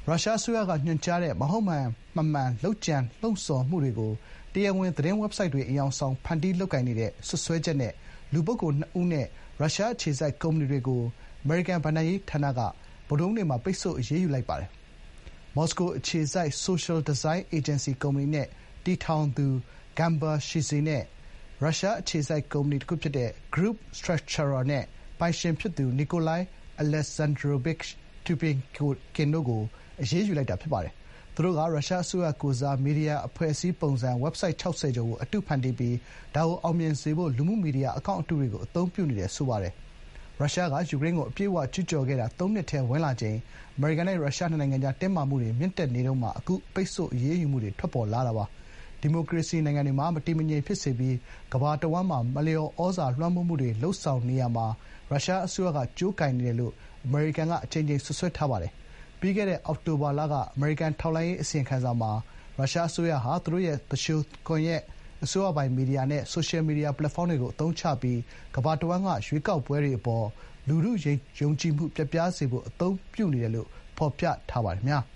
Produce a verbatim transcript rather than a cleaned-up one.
ရုရှားအစိုးရကညွှန်ကြားတဲ့မဟုတ်မမှန်မမှန်လုပ်ကြံလှုံ့ဆော်မှုတွေကိုတရားဝင်သတင်းဝက်ဆိုက်တွေအယောင်ဆောင်ဖန်တီးလုပ်ကိုင်နေတဲ့စွပ်စွဲချက်နဲ့လူပုဂ္ဂိုလ်နှစ်ဦးနဲ့ရုရှားအခြေစိုက်ကုမ္ပဏီတွေကိုအမေရိကန်ဘဏ္ဍာရေးဌာနကဗုဒ္ဓဟူးနေ့မှာပိတ်ဆို့အရေးယူလိုက်ပါတယ်။မော်စကိုအခြေစိုက် Social Design Agency ကုမ္ပဏီနဲ့တည်ထောင်သူ Gamba Shidze နဲ့ရုရှားအခြေစိုက်ကုမ္ပဏီတခုဖြစ်တဲ့ Group Structura နဲ့ပိုင်ရှင်ဖြစ်သူ Nikolai Alexandrovich Tupikin တို့ကိုအရေးယူလိုက်တာဖြစ်ပါတယ်။သူတို့ကရုရှားအစိုးရကိုယ်စားမီဒီယာအဖွဲ့အစည်းပုံစံဝက်ဘ်ဆိုက်ခြောက်ဆယ်ကျော်ကိုအတုဖန်တီးပြီးဒါကိုအောင်မြင်စေဖို့လူမှုမီဒီယာအကောင့်အတုတွေကိုအသုံးပြုနေတယ်ဆိုပါတယ်။ရုရှားကယူကရိန်းကိုအပြည့်အဝကျူးကျော်ခဲ့တာသုံးနှစ်ထဲဝင်လာချိန်အမေရိကန်နဲ့ရုရှားနှစ်နိုင်ငံကြားတင်းမာမှုတွေမြင့်တက်နေတုန်းမှာအခုပိတ်ဆို့အရေးယူမှုတွေထွက်ပေါ်လာတာပါ။ဒီမိုကရေစီနိုင်ငံတွေမှာမတည်မငြိမ်ဖြစ်စေပြီးကမ္ဘာတဝန်းမှာမလျော်ဩဇာလွှမ်းမိုးမှုတွေလုပ်ဆောင်နေရာမှာရုရှားအစိုးရကကြိုးကိုင်နေတယ်လို့အမေရိကန်ကအကြိမ်ကြိမ်စွပ်စွဲထားပါတယ်။ပြီးခဲ့တဲ့အောက်တိုဘာလကအမေရိကန်ထောက်လှမ်းရေးအစီရင်ခံစာမှာရုရှားအစိုးရဟာသူတို့ရဲ့သူလျှိုကွန်ရက်အစိုးရပိုင်မီဒီယာနဲ့ဆိုရှယ်မီဒီယာပလက်ဖောင်းတွေကိုအသုံးချပြီးကမ္ဘာတဝန်းကရွေးကောက်ပွဲတွေအပေါ်လူထုယုံကြည်မှုပျက်ပြားစေဖို့အသုံးပြုနေတယ်လို့ဖော်ပြထားပါတယ်ခင်ဗျာ။